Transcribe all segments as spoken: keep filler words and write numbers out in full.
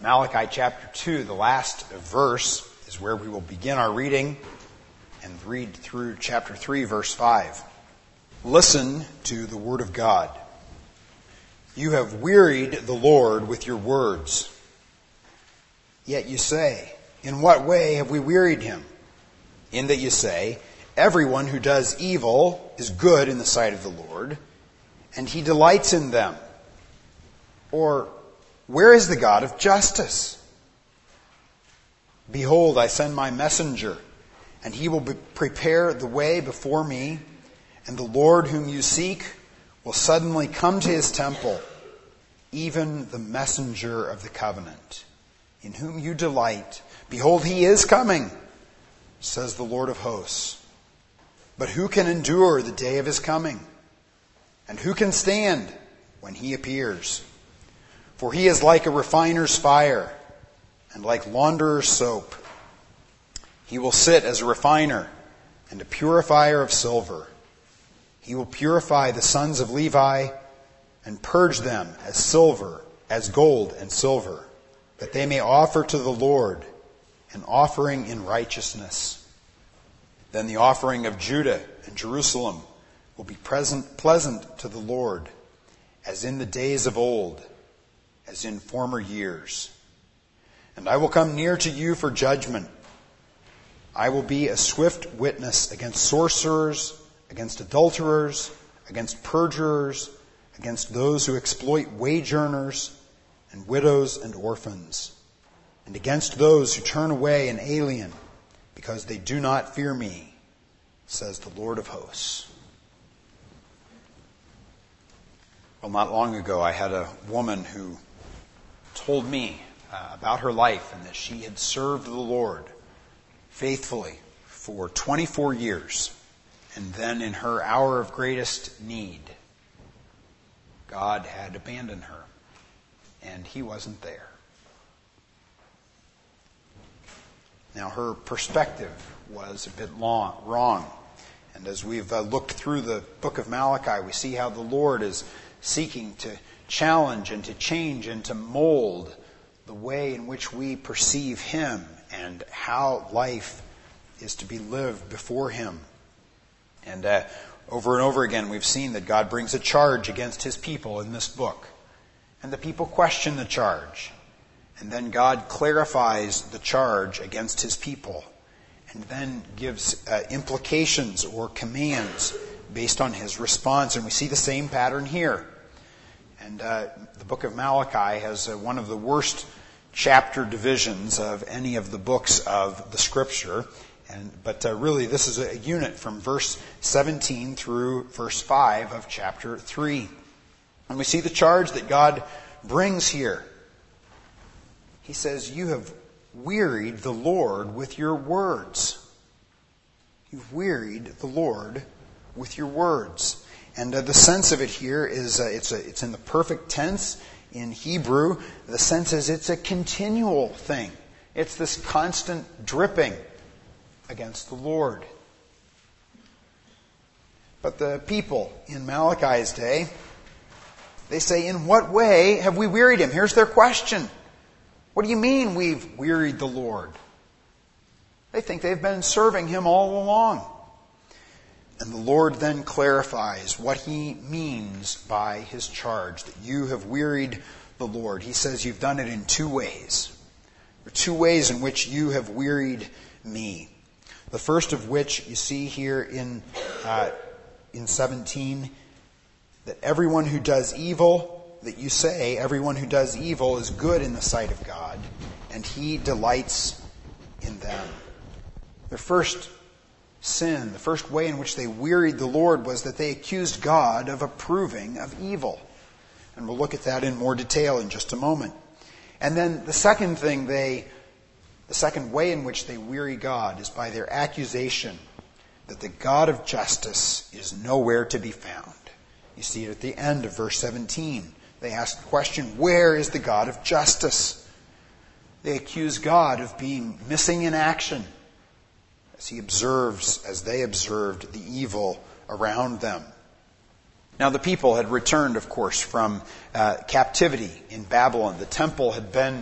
Malachi chapter two, the last verse, is where we will begin our reading and read through chapter three, verse five. Listen to the word of God. You have wearied the Lord with your words. Yet you say, in what way have we wearied him? In that you say, everyone who does evil is good in the sight of the Lord, and he delights in them. Or, where is the God of justice? Behold, I send my messenger, and he will be- prepare the way before me, and the Lord whom you seek will suddenly come to his temple, even the messenger of the covenant, in whom you delight. Behold, he is coming, says the Lord of hosts. But who can endure the day of his coming? And who can stand when he appears? For he is like a refiner's fire, and like launderer's soap. He will sit as a refiner and a purifier of silver. He will purify the sons of Levi and purge them as silver, as gold and silver, that they may offer to the Lord an offering in righteousness. Then the offering of Judah and Jerusalem will be present, pleasant to the Lord, as in the days of old, as in former years. And I will come near to you for judgment. I will be a swift witness against sorcerers, against adulterers, against perjurers, against those who exploit wage earners and widows and orphans, and against those who turn away an alien because they do not fear me, says the Lord of hosts. Well, not long ago, I had a woman who told me uh, about her life and that she had served the Lord faithfully for twenty-four years. And then in her hour of greatest need, God had abandoned her, and he wasn't there. Now, her perspective was a bit long, wrong. And as we've uh, looked through the book of Malachi, we see how the Lord is seeking to challenge and to change and to mold the way in which we perceive him and how life is to be lived before him. And uh, over and over again, we've seen that God brings a charge against his people in this book. And the people question the charge. And then God clarifies the charge against his people. And then gives uh, implications or commands based on his response. And we see the same pattern here. And uh, the book of Malachi has uh, one of the worst chapter divisions of any of the books of the Scripture. And But uh, really, this is a unit from verse seventeen through verse five of chapter three. And we see the charge that God brings here. He says, you have wearied the Lord with your words. You've wearied the Lord with your words. And uh, the sense of it here is uh, it's a, it's in the perfect tense in Hebrew. The sense is it's a continual thing. It's this constant dripping against the Lord. But the people in Malachi's day, they say, in what way have we wearied him? Here's their question. What do you mean we've wearied the Lord? They think they've been serving him all along. And the Lord then clarifies what he means by his charge, that you have wearied the Lord. He says you've done it in two ways. There are two ways in which you have wearied me. The first of which you see here in uh, in seventeen, that everyone who does evil, that you say everyone who does evil is good in the sight of God, and he delights in them. Their first sin, the first way in which they wearied the Lord was that they accused God of approving of evil. And we'll look at that in more detail in just a moment. And then the second thing they, the second way in which they weary God is by their accusation that the God of justice is nowhere to be found. You see it at the end of verse seventeen. They ask the question, where is the God of justice? They accuse God of being missing in action as he observes, as they observed the evil around them. Now the people had returned, of course, from uh, captivity in Babylon. The temple had been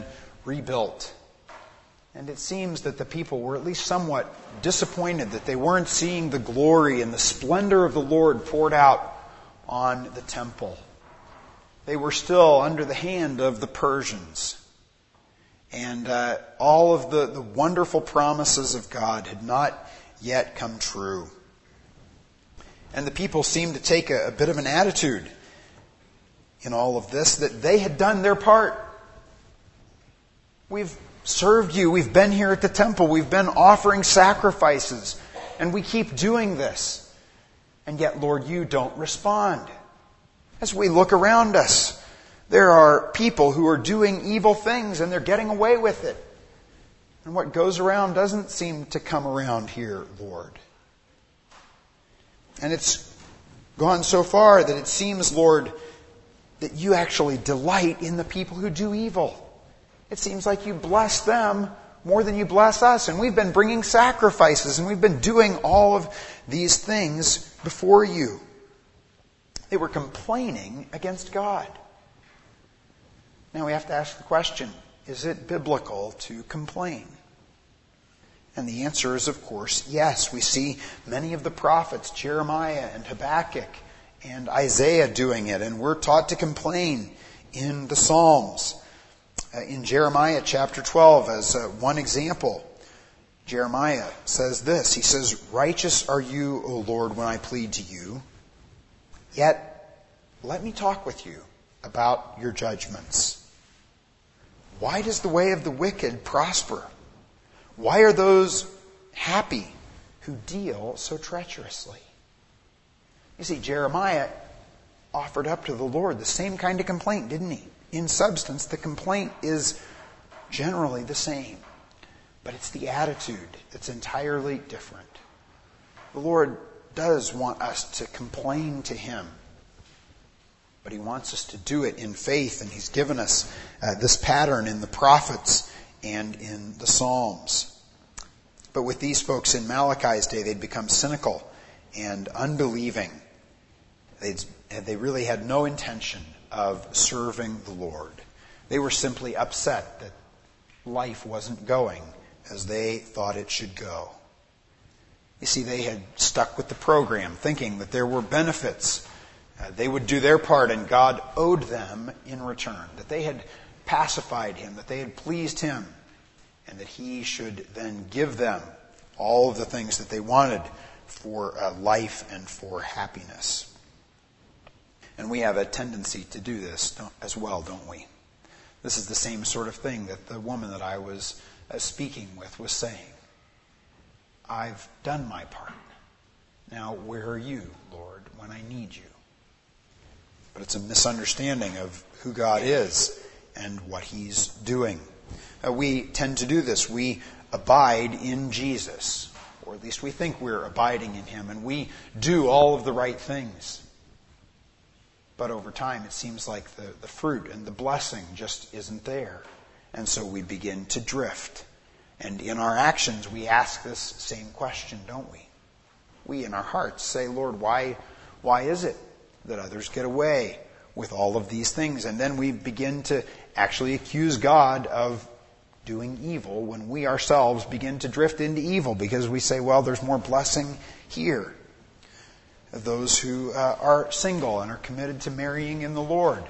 rebuilt. And it seems that the people were at least somewhat disappointed that they weren't seeing the glory and the splendor of the Lord poured out on the temple. They were still under the hand of the Persians. And uh, all of the, the wonderful promises of God had not yet come true. And the people seemed to take a, a bit of an attitude in all of this, that they had done their part. We've served you. We've been here at the temple. We've been offering sacrifices. And we keep doing this. And yet, Lord, you don't respond. As we look around us, there are people who are doing evil things and they're getting away with it. And what goes around doesn't seem to come around here, Lord. And it's gone so far that it seems, Lord, that you actually delight in the people who do evil. It seems like you bless them more than you bless us. And we've been bringing sacrifices and we've been doing all of these things before you. They were complaining against God. Now we have to ask the question, is it biblical to complain? And the answer is, of course, yes. We see many of the prophets, Jeremiah and Habakkuk and Isaiah, doing it. And we're taught to complain in the Psalms. Uh, in Jeremiah chapter twelve, as uh, one example, Jeremiah says this. He says, "Righteous are you, O Lord, when I plead to you. Yet let me talk with you about your judgments. Why does the way of the wicked prosper? Why are those happy who deal so treacherously?" You see, Jeremiah offered up to the Lord the same kind of complaint, didn't he? In substance, the complaint is generally the same, but it's the attitude that's entirely different. The Lord does want us to complain to Him, but He wants us to do it in faith, and He's given us uh, this pattern in the prophets and in the Psalms. But with these folks in Malachi's day, they'd become cynical and unbelieving. They'd, they really had no intention of serving the Lord. They were simply upset that life wasn't going as they thought it should go. You see, they had stuck with the program, thinking that there were benefits. Uh, they would do their part and God owed them in return. That they had pacified Him, that they had pleased Him, and that He should then give them all of the things that they wanted for uh, life and for happiness. And we have a tendency to do this as well, don't we? This is the same sort of thing that the woman that I was uh, speaking with was saying. I've done my part. Now, where are you, Lord, when I need you? But it's a misunderstanding of who God is and what He's doing. Uh, we tend to do this. We abide in Jesus, or at least we think we're abiding in Him, and we do all of the right things. But over time, it seems like the, the fruit and the blessing just isn't there. And so we begin to drift. And in our actions, we ask this same question, don't we? We in our hearts say, Lord, why, why is it that others get away with all of these things? And then we begin to actually accuse God of doing evil when we ourselves begin to drift into evil because we say, well, there's more blessing here. Those who uh, are single and are committed to marrying in the Lord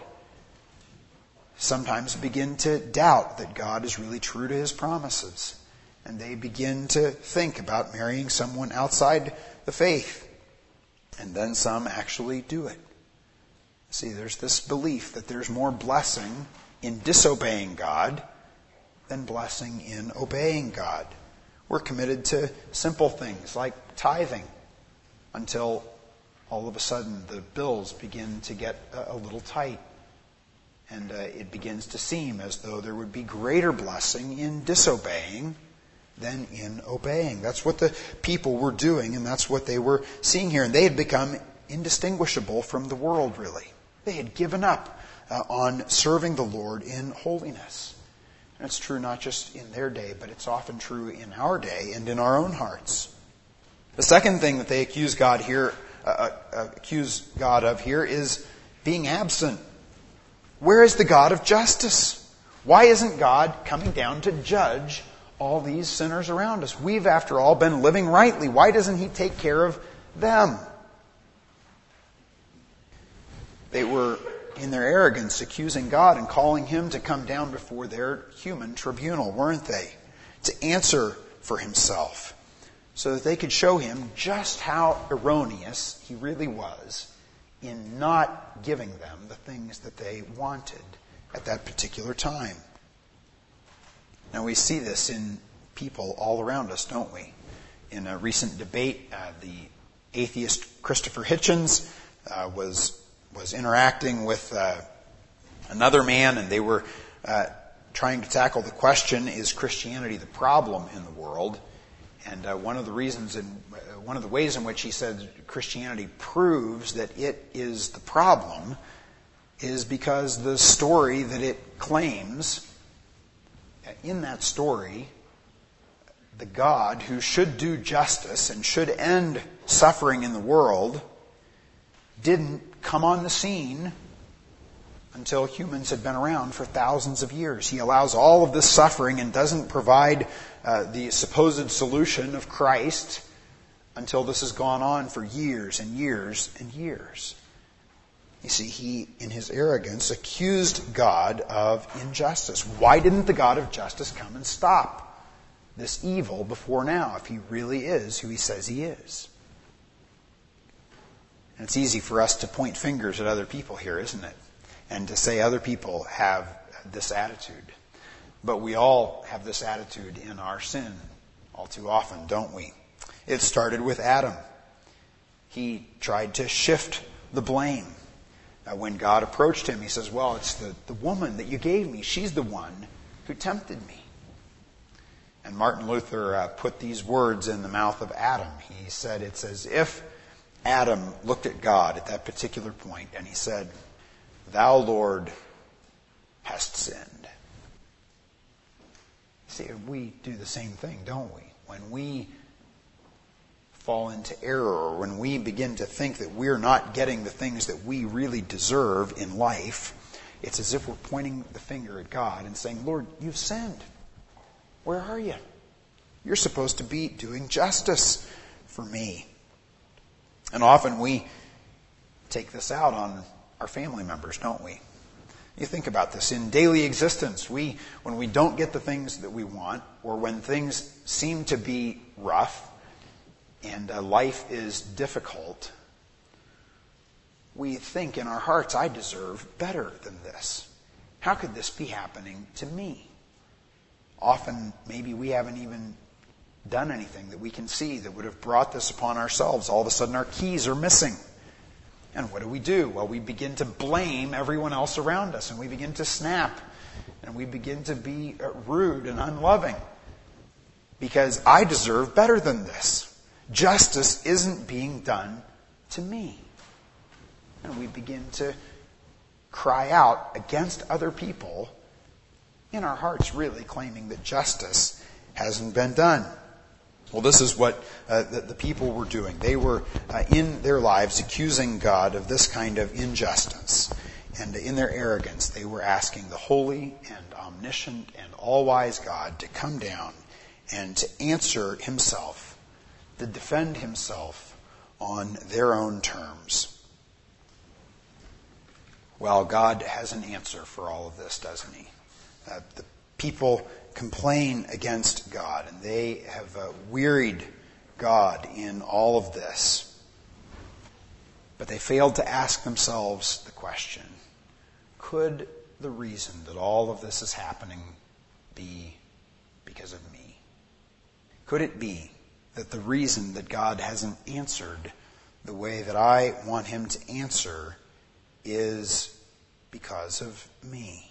sometimes begin to doubt that God is really true to His promises. And they begin to think about marrying someone outside the faith. And then some actually do it. See, there's this belief that there's more blessing in disobeying God than blessing in obeying God. We're committed to simple things like tithing until all of a sudden the bills begin to get a, a little tight. And uh, it begins to seem as though there would be greater blessing in disobeying than in obeying. That's what the people were doing, and that's what they were seeing here. And they had become indistinguishable from the world, really. They had given up uh, on serving the Lord in holiness. And it's true not just in their day, but it's often true in our day and in our own hearts. The second thing that they accuse God here, uh, uh, accuse God of here is being absent. Where is the God of justice? Why isn't God coming down to judge all these sinners around us? We've, after all, been living rightly. Why doesn't he take care of them? They were, in their arrogance, accusing God and calling him to come down before their human tribunal, weren't they? To answer for himself, so that they could show him just how erroneous he really was in not giving them the things that they wanted at that particular time. Now we see this in people all around us, don't we? In a recent debate, uh, the atheist Christopher Hitchens uh, was was interacting with uh, another man, and they were uh, trying to tackle the question, is Christianity the problem in the world? And uh, one of the reasons, in, uh, one of the ways in which he said Christianity proves that it is the problem is because the story that it claims, in that story, the God who should do justice and should end suffering in the world didn't come on the scene until humans had been around for thousands of years. He allows all of this suffering and doesn't provide uh, the supposed solution of Christ until this has gone on for years and years and years. You see, he, in his arrogance, accused God of injustice. Why didn't the God of justice come and stop this evil before now, if he really is who he says he is? And it's easy for us to point fingers at other people here, isn't it? And to say other people have this attitude. But we all have this attitude in our sin all too often, don't we? It started with Adam. He tried to shift the blame. Uh, when God approached him, he says, well, it's the, the woman that you gave me. She's the one who tempted me. And Martin Luther uh, put these words in the mouth of Adam. He said, it's as if Adam looked at God at that particular point and he said, thou, Lord, hast sinned. See, we do the same thing, don't we? When we fall into error, or when we begin to think that we're not getting the things that we really deserve in life, it's as if we're pointing the finger at God and saying, Lord, you've sinned. Where are you? You're supposed to be doing justice for me. And often we take this out on our family members, don't we? You think about this. In daily existence, we, when we don't get the things that we want, or when things seem to be rough, and uh, life is difficult, we think in our hearts, I deserve better than this. How could this be happening to me? Often, maybe we haven't even done anything that we can see that would have brought this upon ourselves. All of a sudden, our keys are missing. And what do we do? Well, we begin to blame everyone else around us, and we begin to snap, and we begin to be uh, rude and unloving. Because I deserve better than this. Justice isn't being done to me. And we begin to cry out against other people, in our hearts really claiming that justice hasn't been done. Well, this is what uh, the, the people were doing. They were, uh, in their lives, accusing God of this kind of injustice. And in their arrogance, they were asking the holy and omniscient and all-wise God to come down and to answer himself, to defend himself on their own terms. Well, God has an answer for all of this, doesn't he? Uh, the people complain against God, and they have uh, wearied God in all of this. But they failed to ask themselves the question, could the reason that all of this is happening be because of me? Could it be that the reason that God hasn't answered the way that I want him to answer is because of me?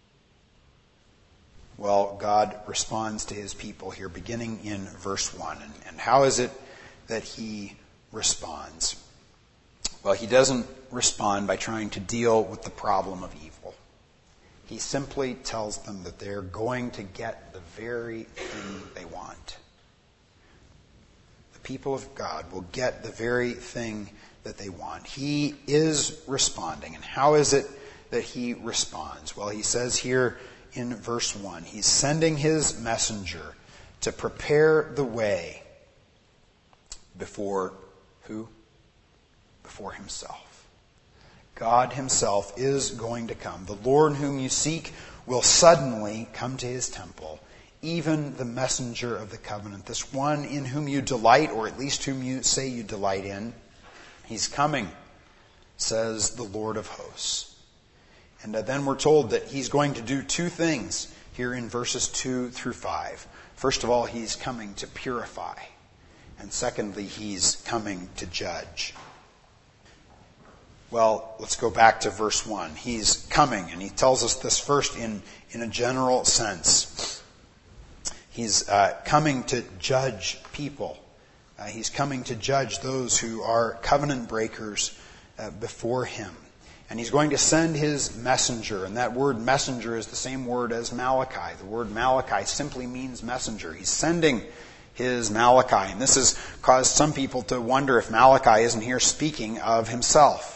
Well, God responds to his people here, beginning in verse one. And, and how is it that he responds? Well, he doesn't respond by trying to deal with the problem of evil. He simply tells them that they're going to get the very thing they want. The people of God will get the very thing that they want. He is responding. And how is it that he responds? Well, he says here in verse one. He's sending his messenger to prepare the way before who? Before himself. God himself is going to come. The Lord whom you seek will suddenly come to his temple, even the messenger of the covenant, this one in whom you delight, or at least whom you say you delight in. He's coming, says the Lord of hosts. And then we're told that he's going to do two things here in verses two through five. First of all, he's coming to purify. And secondly, he's coming to judge. Well, let's go back to verse one. He's coming, and he tells us this first in, in a general sense. He's uh, coming to judge people. Uh, he's coming to judge those who are covenant breakers uh, before him. And he's going to send his messenger. And that word messenger is the same word as Malachi. The word Malachi simply means messenger. He's sending his Malachi. And this has caused some people to wonder if Malachi isn't here speaking of himself.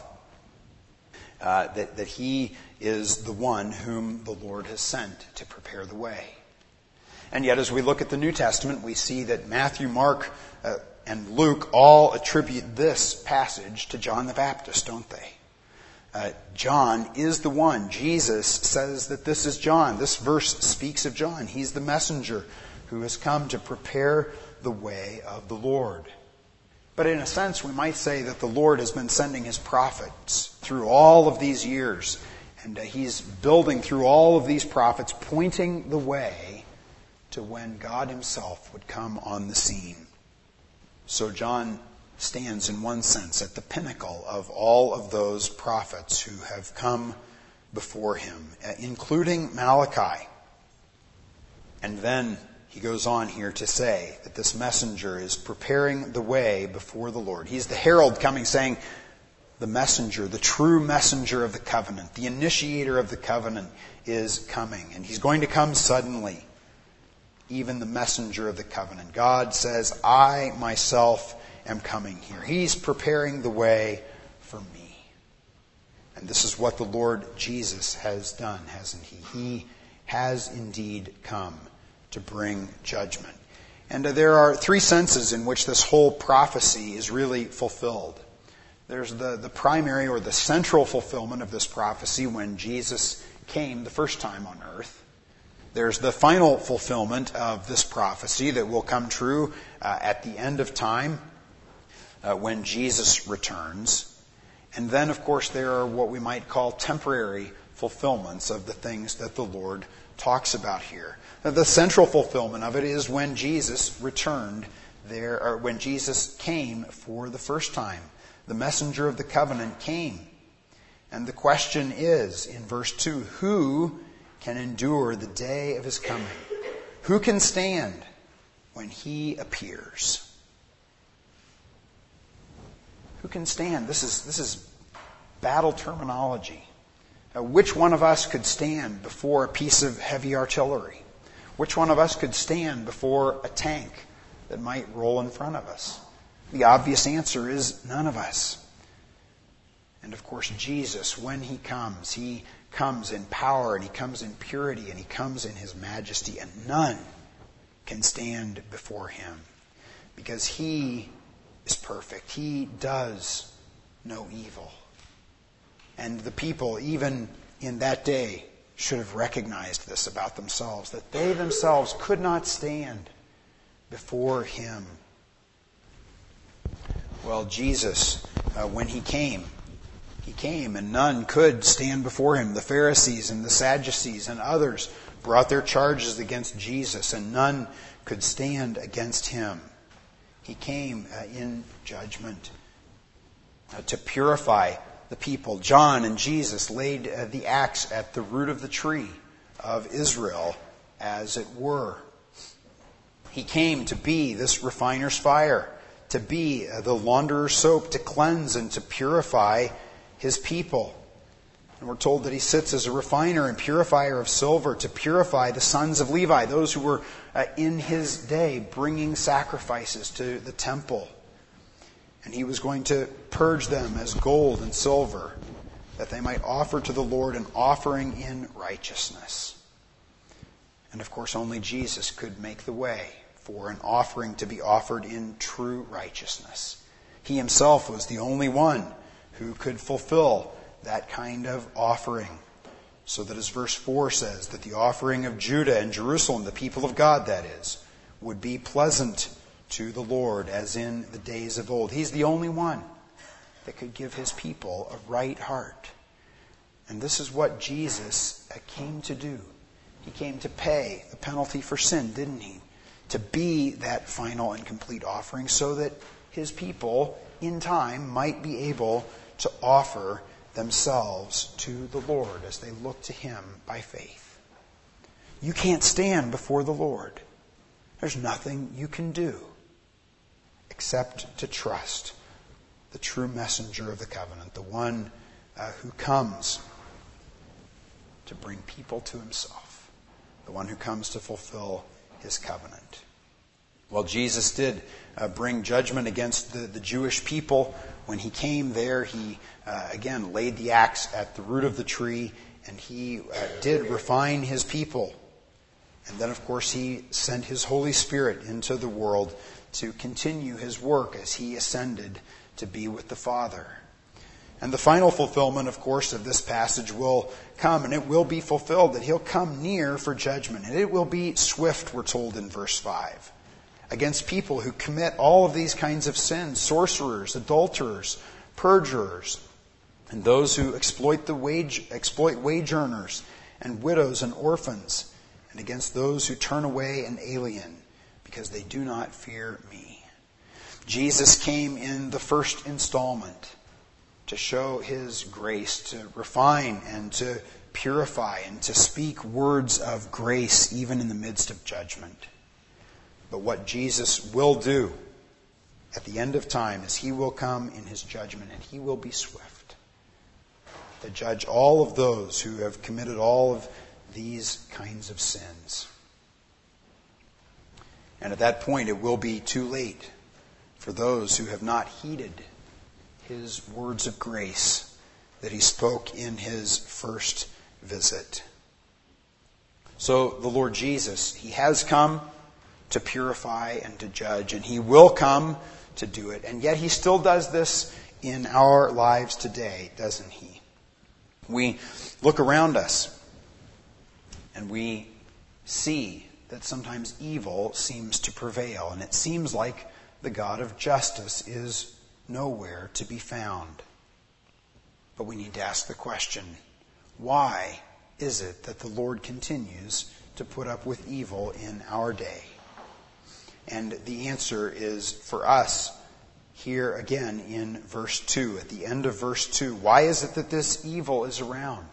Uh, that, that he is the one whom the Lord has sent to prepare the way. And yet as we look at the New Testament, we see that Matthew, Mark, uh, and Luke all attribute this passage to John the Baptist, don't they? Uh, John is the one. Jesus says that this is John. This verse speaks of John. He's the messenger who has come to prepare the way of the Lord. But in a sense, we might say that the Lord has been sending his prophets through all of these years. And uh, he's building through all of these prophets, pointing the way to when God himself would come on the scene. So John stands in one sense at the pinnacle of all of those prophets who have come before him, including Malachi. And then he goes on here to say that this messenger is preparing the way before the Lord. He's the herald coming saying, the messenger, the true messenger of the covenant, the initiator of the covenant is coming. And he's going to come suddenly. Even the messenger of the covenant. God says, I myself am coming here. He's preparing the way for me. And this is what the Lord Jesus has done, hasn't he? He has indeed come to bring judgment. And uh, there are three senses in which this whole prophecy is really fulfilled. There's the, the primary or the central fulfillment of this prophecy when Jesus came the first time on earth. There's the final fulfillment of this prophecy that will come true uh, at the end of time uh, when Jesus returns. And then, of course, there are what we might call temporary fulfillments of the things that the Lord talks about here. Now, the central fulfillment of it is when Jesus returned there, or when Jesus came for the first time. The messenger of the covenant came. And the question is, in verse two, who can endure the day of his coming? Who can stand when he appears? Who can stand? This is, this is battle terminology. Uh, which one of us could stand before a piece of heavy artillery? Which one of us could stand before a tank that might roll in front of us? The obvious answer is none of us. And of course, Jesus, when he comes, he comes in power, and he comes in purity, and he comes in his majesty, and none can stand before him because he is perfect. He does no evil. And the people, even in that day, should have recognized this about themselves, that they themselves could not stand before him. Well, Jesus, uh, when he came, he came and none could stand before him. The Pharisees and the Sadducees and others brought their charges against Jesus, and none could stand against him. He came uh, in judgment uh, to purify the people. John and Jesus laid uh, the axe at the root of the tree of Israel, as it were. He came to be this refiner's fire, to be uh, the launderer's soap, to cleanse and to purify his people. And we're told that he sits as a refiner and purifier of silver to purify the sons of Levi, those who were uh, in his day bringing sacrifices to the temple. And he was going to purge them as gold and silver, that they might offer to the Lord an offering in righteousness. And of course, only Jesus could make the way for an offering to be offered in true righteousness. He himself was the only one who could fulfill that kind of offering. So that as verse four says, that the offering of Judah and Jerusalem, the people of God that is, would be pleasant to the Lord as in the days of old. He's the only one that could give his people a right heart. And this is what Jesus came to do. He came to pay the penalty for sin, didn't he? To be that final and complete offering so that his people in time might be able to offer themselves to the Lord as they look to him by faith. You can't stand before the Lord. There's nothing you can do except to trust the true messenger of the covenant, the one uh, who comes to bring people to himself, the one who comes to fulfill his covenant. Well, Jesus did uh, bring judgment against the, the Jewish people. When he came there, he uh, again laid the axe at the root of the tree, and he uh, did refine his people. And then, of course, he sent his Holy Spirit into the world to continue his work as he ascended to be with the Father. And the final fulfillment, of course, of this passage will come, and it will be fulfilled, that he'll come near for judgment. And it will be swift, we're told in verse five, against people who commit all of these kinds of sins, sorcerers, adulterers, perjurers, and those who exploit the wage, exploit wage earners, and widows and orphans, and against those who turn away an alien, because they do not fear me. Jesus came in the first installment to show his grace, to refine and to purify and to speak words of grace even in the midst of judgment. But what Jesus will do at the end of time is he will come in his judgment, and he will be swift to judge all of those who have committed all of these kinds of sins. And at that point it will be too late for those who have not heeded his words of grace that he spoke in his first visit. So the Lord Jesus, he has come to purify and to judge, and he will come to do it. And yet he still does this in our lives today, doesn't he? We look around us and we see that sometimes evil seems to prevail, and it seems like the God of justice is nowhere to be found. But we need to ask the question, why is it that the Lord continues to put up with evil in our day? And the answer is for us here again in verse two, at the end of verse two. Why is it that this evil is around?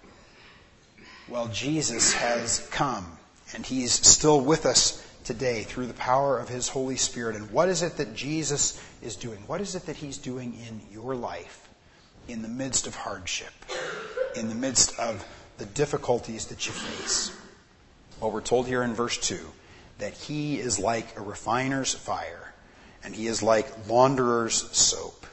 Well, Jesus has come, and he's still with us today through the power of his Holy Spirit. And what is it that Jesus is doing? What is it that he's doing in your life in the midst of hardship, in the midst of the difficulties that you face? Well, we're told here in verse two that he is like a refiner's fire, and he is like launderer's soap.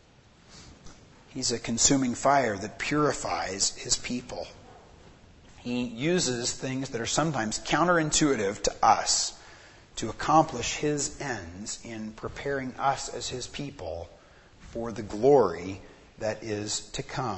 He's a consuming fire that purifies his people. He uses things that are sometimes counterintuitive to us to accomplish his ends in preparing us as his people for the glory that is to come.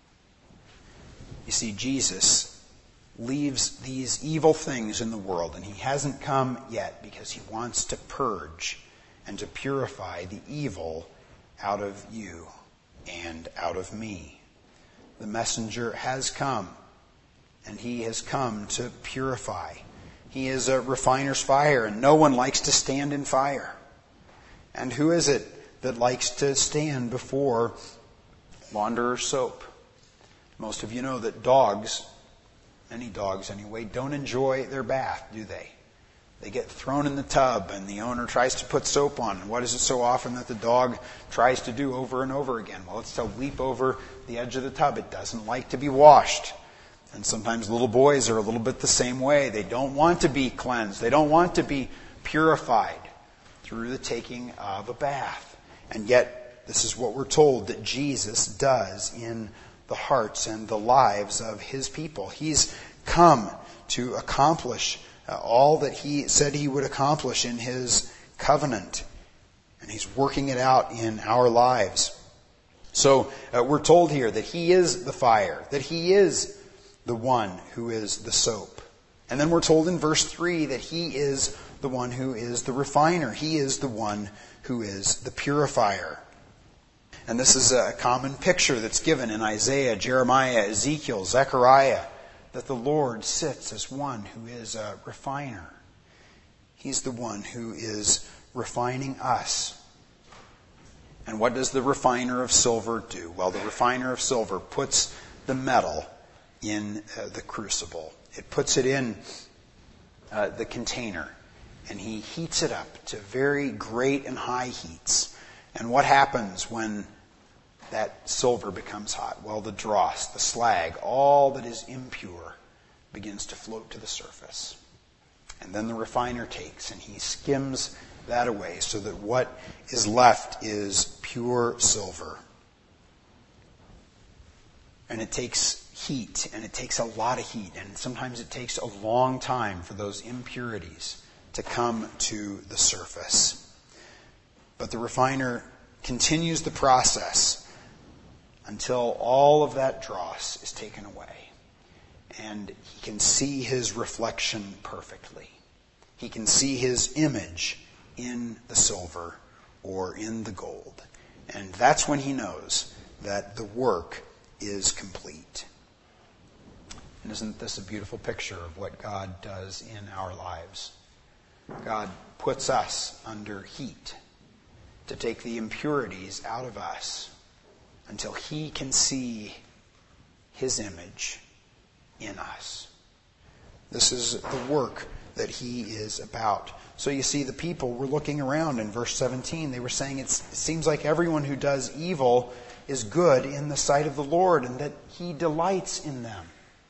You see, Jesus leaves these evil things in the world, and he hasn't come yet because he wants to purge and to purify the evil out of you and out of me. The messenger has come, and he has come to purify. He is a refiner's fire, and no one likes to stand in fire. And who is it that likes to stand before launderer's soap? Most of you know that dogs, many dogs anyway, don't enjoy their bath, do they? They get thrown in the tub, and the owner tries to put soap on. And what is it so often that the dog tries to do over and over again? Well, it's to leap over the edge of the tub. It doesn't like to be washed. And sometimes little boys are a little bit the same way. They don't want to be cleansed. They don't want to be purified through the taking of a bath. And yet, this is what we're told that Jesus does in the hearts and the lives of his people. He's come to accomplish uh, all that he said he would accomplish in his covenant. And he's working it out in our lives. So uh, we're told here that he is the fire, that he is the one who is the soap. And then we're told in verse three that he is the one who is the refiner. He is the one who is the purifier. And this is a common picture that's given in Isaiah, Jeremiah, Ezekiel, Zechariah, that the Lord sits as one who is a refiner. He's the one who is refining us. And what does the refiner of silver do? Well, the refiner of silver puts the metal in uh, the crucible. It puts it in uh, the container, and he heats it up to very great and high heats. And what happens when that silver becomes hot? Well, the dross, the slag, all that is impure begins to float to the surface. And then the refiner takes and he skims that away so that what is left is pure silver. And it takes heat, and it takes a lot of heat, and sometimes it takes a long time for those impurities to come to the surface. But the refiner continues the process until all of that dross is taken away, and he can see his reflection perfectly. He can see his image in the silver or in the gold. And that's when he knows that the work is complete. And isn't this a beautiful picture of what God does in our lives? God puts us under heat to take the impurities out of us until he can see his image in us. This is the work that he is about. So you see, the people were looking around in verse seventeen. They were saying it's, it seems like everyone who does evil is good in the sight of the Lord, and that he delights in them.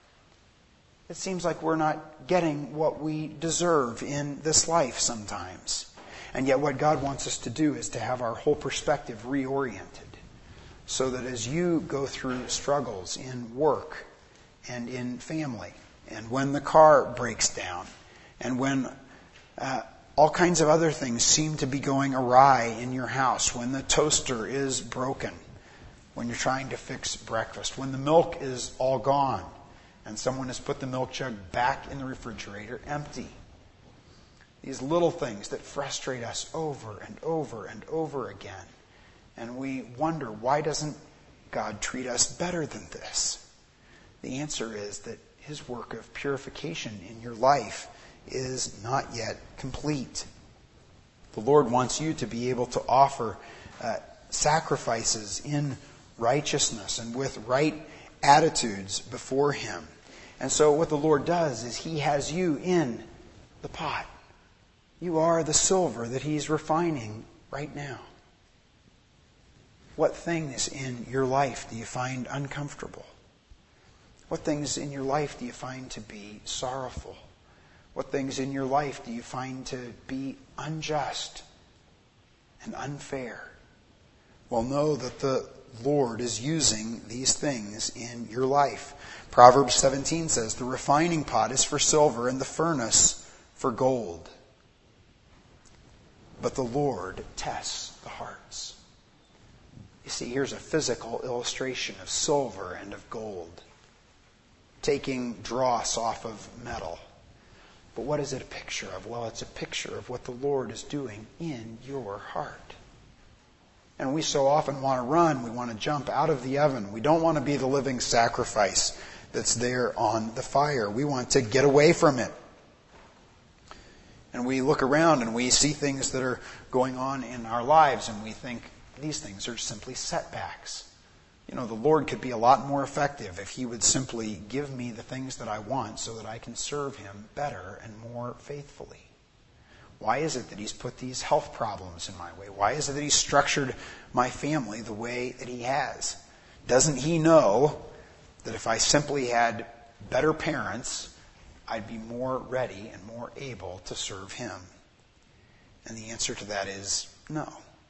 It seems like we're not getting what we deserve in this life sometimes. And yet what God wants us to do is to have our whole perspective reoriented, so that as you go through struggles in work and in family, and when the car breaks down, and when uh, all kinds of other things seem to be going awry in your house, when the toaster is broken, when you're trying to fix breakfast, when the milk is all gone, and someone has put the milk jug back in the refrigerator empty. These little things that frustrate us over and over and over again. And we wonder, why doesn't God treat us better than this? The answer is that his work of purification in your life is not yet complete. The Lord wants you to be able to offer uh, sacrifices in righteousness and with right attitudes before him. And so what the Lord does is he has you in the pot. You are the silver that he's refining right now. What things in your life do you find uncomfortable? What things in your life do you find to be sorrowful? What things in your life do you find to be unjust and unfair? Well, know that the Lord is using these things in your life. Proverbs seventeen says, the refining pot is for silver and the furnace for gold. But the Lord tests the hearts. You see, here's a physical illustration of silver and of gold, taking dross off of metal. But what is it a picture of? Well, it's a picture of what the Lord is doing in your heart. And we so often want to run, we want to jump out of the oven. We don't want to be the living sacrifice that's there on the fire. We want to get away from it. And we look around and we see things that are going on in our lives, and we think these things are simply setbacks. You know, the Lord could be a lot more effective if he would simply give me the things that I want so that I can serve him better and more faithfully. Why is it that he's put these health problems in my way? Why is it that he's structured my family the way that he has? Doesn't he know that if I simply had better parents, I'd be more ready and more able to serve him? And the answer to that is no.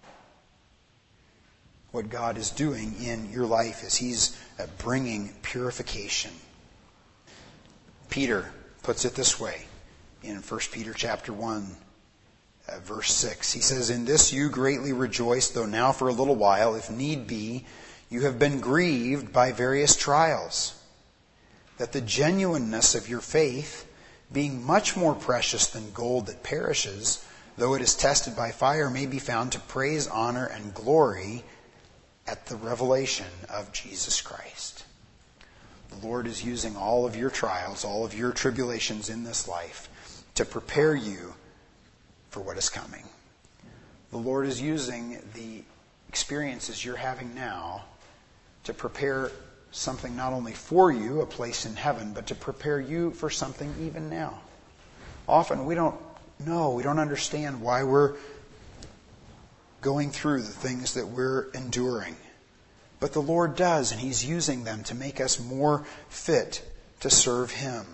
What God is doing in your life is he's bringing purification. Peter puts it this way in First Peter chapter one, uh, verse six. He says, "In this you greatly rejoice, though now for a little while, if need be, you have been grieved by various trials, that the genuineness of your faith, being much more precious than gold that perishes, though it is tested by fire, may be found to praise, honor, and glory at the revelation of Jesus Christ." The Lord is using all of your trials, all of your tribulations in this life to prepare you for what is coming. The Lord is using the experiences you're having now to prepare something not only for you, a place in heaven, but to prepare you for something even now. Often we don't know, we don't understand why we're going through the things that we're enduring. But the Lord does, and He's using them to make us more fit to serve Him.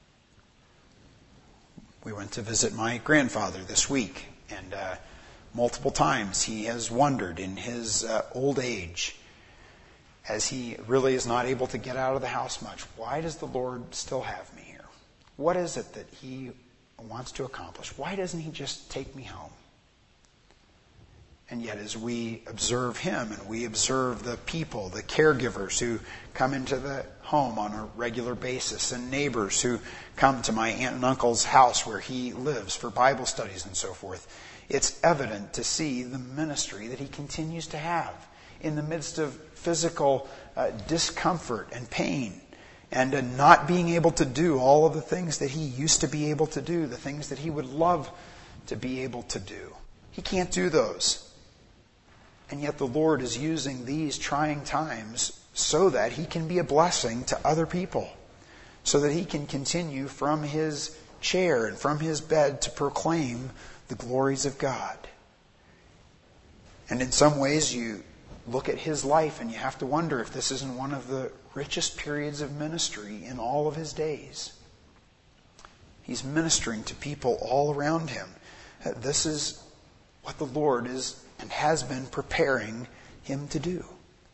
We went to visit my grandfather this week, and uh, multiple times he has wondered in his uh, old age, as he really is not able to get out of the house much, why does the Lord still have me here? What is it that He wants to accomplish? Why doesn't He just take me home? And yet as we observe Him and we observe the people, the caregivers who come into the home on a regular basis, and neighbors who come to my aunt and uncle's house where he lives for Bible studies and so forth, it's evident to see the ministry that He continues to have in the midst of physical uh, discomfort and pain, and uh, not being able to do all of the things that He used to be able to do, the things that He would love to be able to do. He can't do those. And yet the Lord is using these trying times so that He can be a blessing to other people, so that He can continue from His chair and from His bed to proclaim the glories of God. And in some ways you look at His life and you have to wonder if this isn't one of the richest periods of ministry in all of His days. He's ministering to people all around Him. This is what the Lord is and has been preparing Him to do.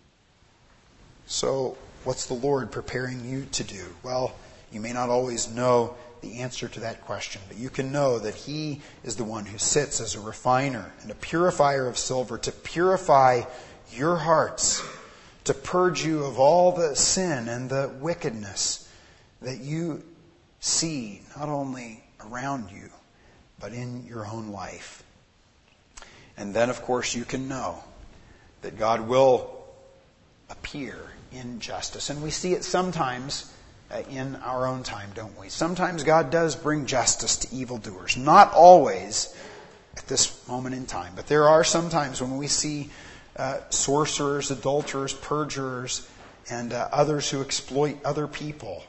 So, what's the Lord preparing you to do? Well, you may not always know the answer to that question, but you can know that He is the one who sits as a refiner and a purifier of silver to purify your hearts, to purge you of all the sin and the wickedness that you see not only around you, but in your own life. And then, of course, you can know that God will appear in justice. And we see it sometimes uh, in our own time, don't we? Sometimes God does bring justice to evildoers. Not always at this moment in time. But there are some times when we see uh, sorcerers, adulterers, perjurers, and uh, others who exploit other people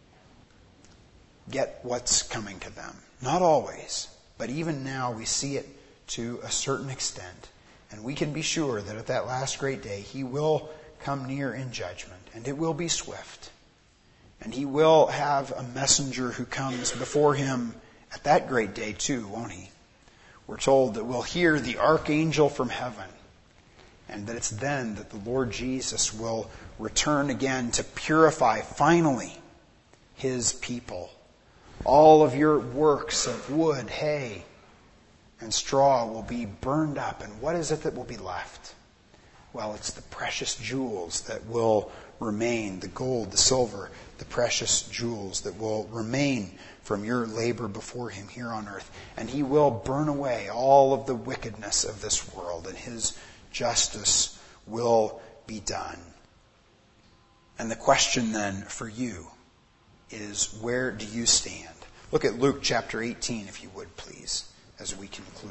get what's coming to them. Not always. But even now we see it to a certain extent. And we can be sure that at that last great day, He will come near in judgment. And it will be swift. And He will have a messenger who comes before Him at that great day too, won't He? We're told that we'll hear the archangel from heaven. And that it's then that the Lord Jesus will return again to purify finally His people. All of your works of wood, hay, and straw will be burned up. And what is it that will be left? Well, it's the precious jewels that will remain, the gold, the silver, the precious jewels that will remain from your labor before Him here on earth. And He will burn away all of the wickedness of this world, and His justice will be done. And the question then for you is, where do you stand? Look at Luke chapter eighteen, if you would, please, as we conclude.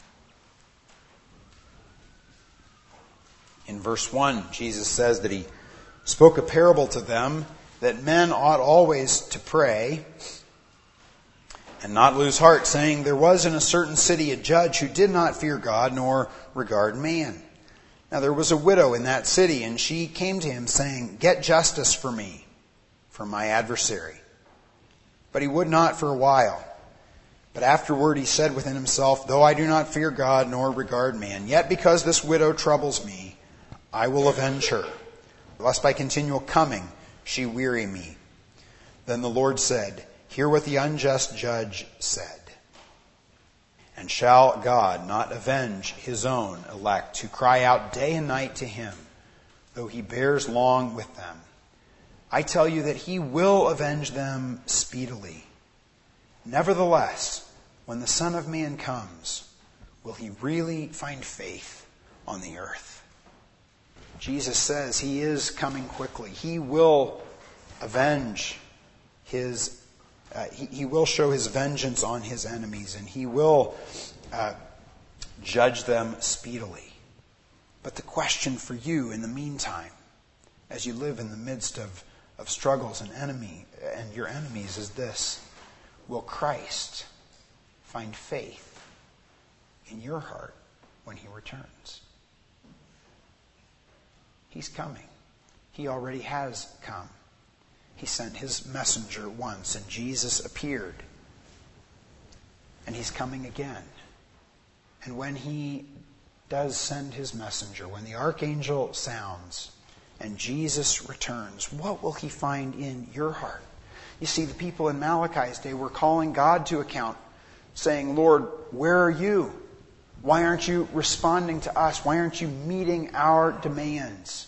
In verse one, Jesus says that He spoke a parable to them that men ought always to pray and not lose heart, saying, there was in a certain city a judge who did not fear God nor regard man. Now there was a widow in that city, and she came to him, saying, get justice for me, from my adversary. But he would not for a while. But afterward he said within himself, though I do not fear God nor regard man, yet because this widow troubles me, I will avenge her, lest by continual coming she weary me. Then the Lord said, Hear what the unjust judge said. And shall God not avenge his own elect, who cry out day and night to him, though he bears long with them? I tell you that he will avenge them speedily. Nevertheless, when the Son of Man comes, will he really find faith on the earth? Jesus says he is coming quickly. He will avenge his Uh, he, he will show his vengeance on his enemies, and he will uh, judge them speedily. But the question for you in the meantime, as you live in the midst of, of struggles and enemy and your enemies, is this: will Christ find faith in your heart when he returns? He's coming. He already has come. He sent his messenger once, and Jesus appeared. And he's coming again. And when he does send his messenger, when the archangel sounds and Jesus returns, what will he find in your heart? You see, the people in Malachi's day were calling God to account, saying, Lord, where are you? Why aren't you responding to us? Why aren't you meeting our demands?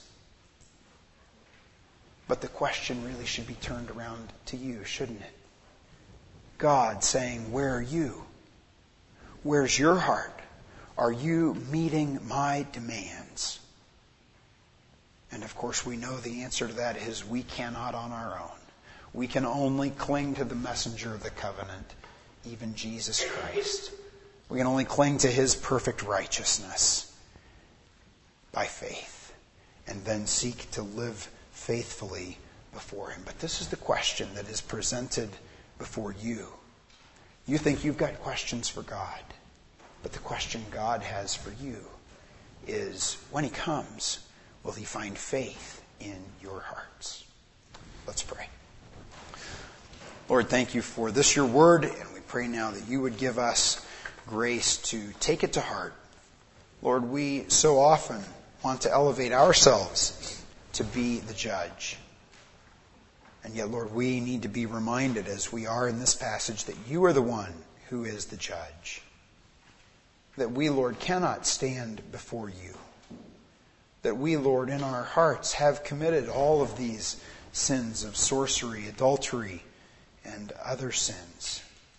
But the question really should be turned around to you, shouldn't it? God saying, where are you? Where's your heart? Are you meeting my demands? And of course we know the answer to that is we cannot on our own. We can only cling to the messenger of the covenant, even Jesus Christ. We can only cling to his perfect righteousness by faith, and then seek to live faithfully before him. But this is the question that is presented before you. You think you've got questions for God, but the question God has for you is, when he comes, will he find faith in your hearts? Let's pray. Lord, thank you for this, your word, and we pray now that you would give us grace to take it to heart. Lord, we so often want to elevate ourselves to be the judge. And yet, Lord, we need to be reminded, as we are in this passage, that you are the one who is the judge. That we, Lord, cannot stand before you. That we, Lord, in our hearts have committed all of these sins of sorcery, adultery, and other sins.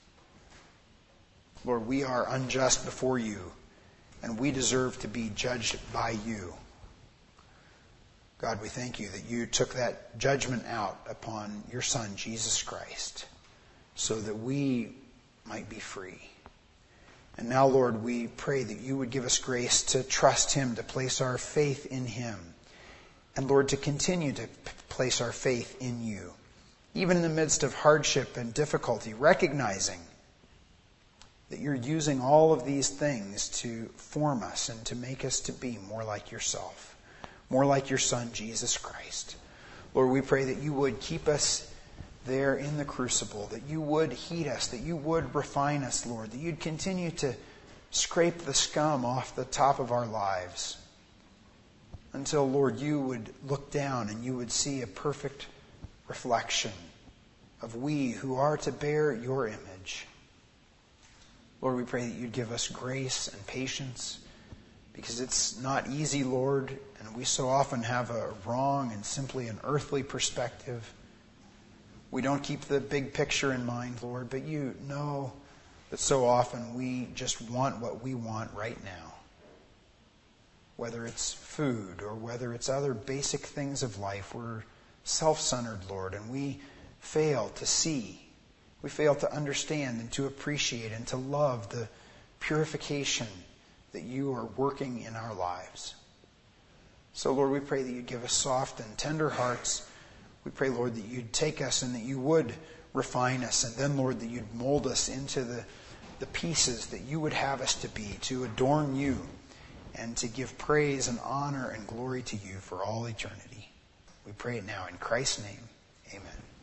Lord, we are unjust before you, and we deserve to be judged by you. God, we thank you that you took that judgment out upon your Son, Jesus Christ, so that we might be free. And now, Lord, we pray that you would give us grace to trust him, to place our faith in him. And Lord, to continue to place our faith in you, even in the midst of hardship and difficulty, recognizing that you're using all of these things to form us and to make us to be more like yourself. More like your Son, Jesus Christ. Lord, we pray that you would keep us there in the crucible, that you would heat us, that you would refine us, Lord, that you'd continue to scrape the scum off the top of our lives until, Lord, you would look down and you would see a perfect reflection of we who are to bear your image. Lord, we pray that you'd give us grace and patience, because it's not easy, Lord, and we so often have a wrong and simply an earthly perspective. We don't keep the big picture in mind, Lord, but you know that so often we just want what we want right now. Whether it's food or whether it's other basic things of life, we're self-centered, Lord, and we fail to see, we fail to understand and to appreciate and to love the purification that you are working in our lives. So, Lord, we pray that you'd give us soft and tender hearts. We pray, Lord, that you'd take us and that you would refine us. And then, Lord, that you'd mold us into the, the pieces that you would have us to be, to adorn you and to give praise and honor and glory to you for all eternity. We pray it now in Christ's name. Amen.